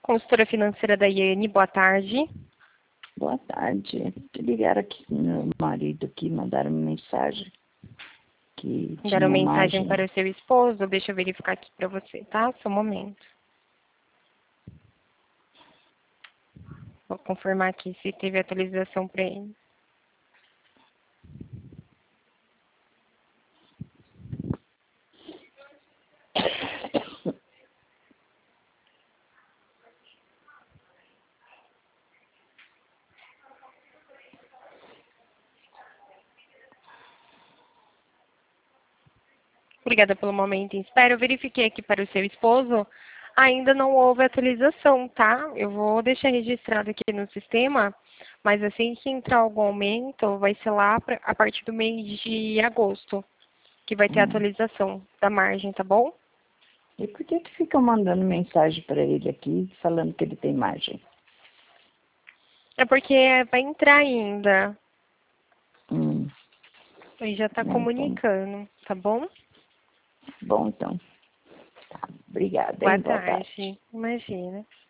Consultora financeira da Iane, boa tarde. Boa tarde. Ligaram aqui com meu marido aqui, mandaram uma mensagem que Deram tinha mensagem margem. para o seu esposo, deixa eu verificar aqui para você, tá? Só um momento. Vou confirmar aqui se teve atualização para ele. Obrigada pelo momento em espera. Eu verifiquei aqui para o seu esposo. Ainda não houve atualização, tá? Eu vou deixar registrado aqui no sistema, mas assim que entrar algum aumento, vai ser lá a partir do mês de agosto, que vai ter atualização da margem, tá bom? E por que ficam mandando mensagem para ele aqui, falando que ele tem margem? É porque vai entrar ainda. Hum. Ele já está Né, então, comunicando, tá bom? bom, então. Tá. Obrigada, Boa hein? Boa tarde. tarde. Imagina.